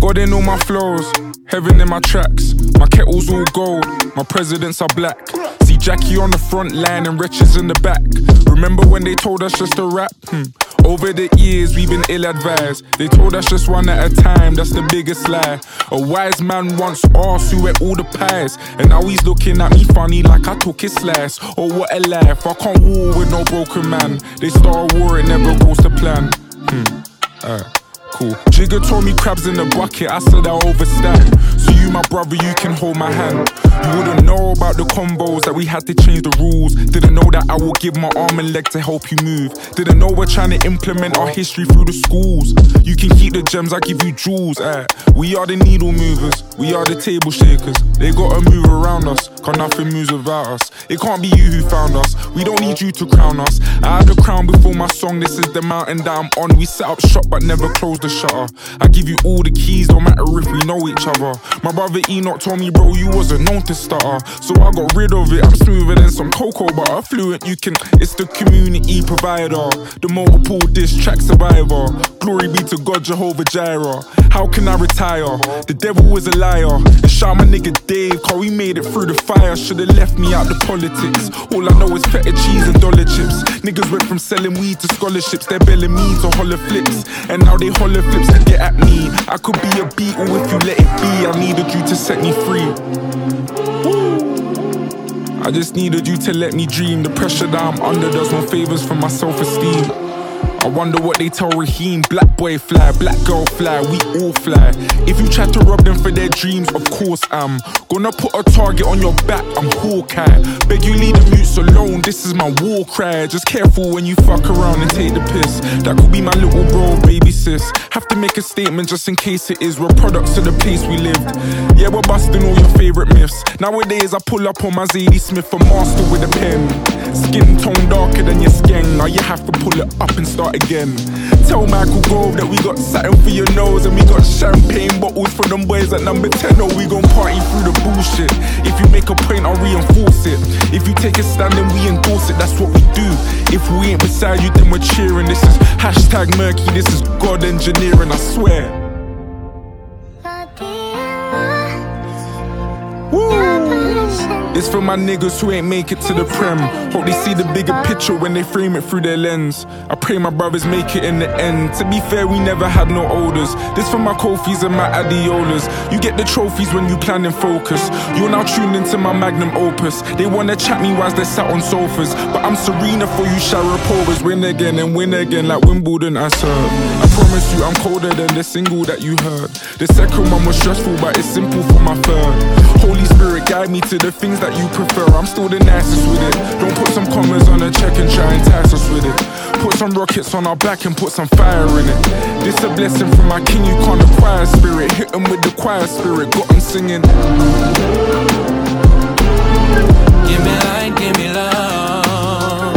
God in all my flows, heaven in my tracks. My kettle's all gold, my presidents are black. See Jackie on the front line and wretches in the back. Remember when they told us just to rap? Over the years we've been ill-advised. They told us just one at a time, that's the biggest lie. A wise man once asked who ate all the pies, and now he's looking at me funny like I took his slice. Oh what a life, I can't war with no broken man. They start a war, it never goes to plan. Cool. Jigga told me crabs in the bucket, I said I overstand. So you my brother, you can hold my hand. You wouldn't know about the combos that we had to change the rules. Didn't know that I would give my arm and leg to help you move. Didn't know we're trying to implement our history through the schools. You can keep the gems, I give you jewels. We are the needle movers, we are the table shakers. They gotta move around us, cause nothing moves without us. It can't be you who found us, we don't need you to crown us. I had a crown before my song, this is the mountain that I'm on. We set up shop but never closed the shutter. I give you all the keys, no matter if we know each other. My brother Enoch told me, bro, you wasn't known to stutter. So I got rid of it, I'm smoother than some cocoa butter. Fluent, you can, it's the community provider. The multiple diss track survivor. Glory be to God, Jehovah Jireh. How can I retire? The devil was a liar. And shout my nigga Dave, cause we made it through the fire. Should've left me out the politics. All I know is feta cheese and dollar chips. Niggas went from selling weed to scholarships. They're belling me to holler flips. And now they holler flips to get at me. I could be a beetle if you let it be. I needed you to set me free. I just needed you to let me dream. The pressure that I'm under does no favors for my self-esteem. I wonder what they tell Raheem. Black boy fly, black girl fly, we all fly. If you try to rob them for their dreams, of course I'm gonna put a target on your back, I'm Hawkeye. Beg you leave the mutes alone, this is my war cry. Just careful when you fuck around and take the piss. That could be my little bro, baby sis. Have to make a statement just in case it is. We're products of the place we lived. Yeah, we're busting all your favorite myths. Nowadays I pull up on my Zadie Smith, a master with a pen. Skin tone darker than your skin. Now you have to pull it up and start again. Tell Michael Gove that we got satin for your nose, and we got champagne bottles for them boys at number 10. Oh, we gon' party through the bullshit. If you make a point, I'll reinforce it. If you take a stand, then we endorse it. That's what we do. If we ain't beside you, then we're cheering. This is hashtag murky, this is God engineering, I swear. It's for my niggas who ain't make it to the prem. Hope they see the bigger picture when they frame it through their lens. I pray my brothers make it in the end. To be fair, we never had no odors. This for my Kofis and my Adiolas. You get the trophies when you plan and focus. You're now tuned into my magnum opus. They wanna chat me whilst they're sat on sofas, but I'm Serena for you Sharapovas. Win again like Wimbledon I serve. I promise you I'm colder than the single that you heard. The second one was stressful, but it's simple for my third. Holy Spirit guide me to the things that you prefer. I'm still the nicest with it. Don't put some commas on a check and try and entice us with it. Put some rockets on our back and put some fire in it. This a blessing from my king, you can't acquire spirit. Hit them with the choir spirit, got them singing. Give me light, give me love.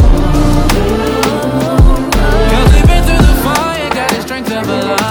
Cause we've been through the fire, got the strength of a lion.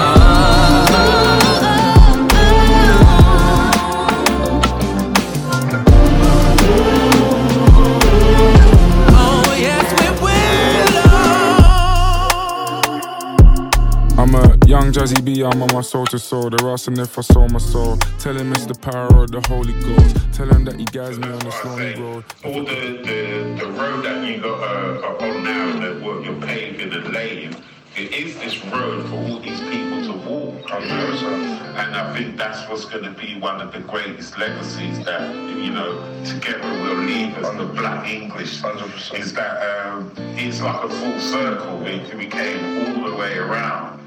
I'm a young Jazzy B, I'm on my soul to soul. They're asking if I sold my soul. Tell him it's the power of the Holy Ghost. Tell him that he guides me on this lonely road. All the road that you got on now, that what you're paving and laying, it is this road for all these people to walk. And I think that's what's going to be one of the greatest legacies that, you know, together we'll leave as the Black English. 100%. Is that it's like a full circle. We came all the way around.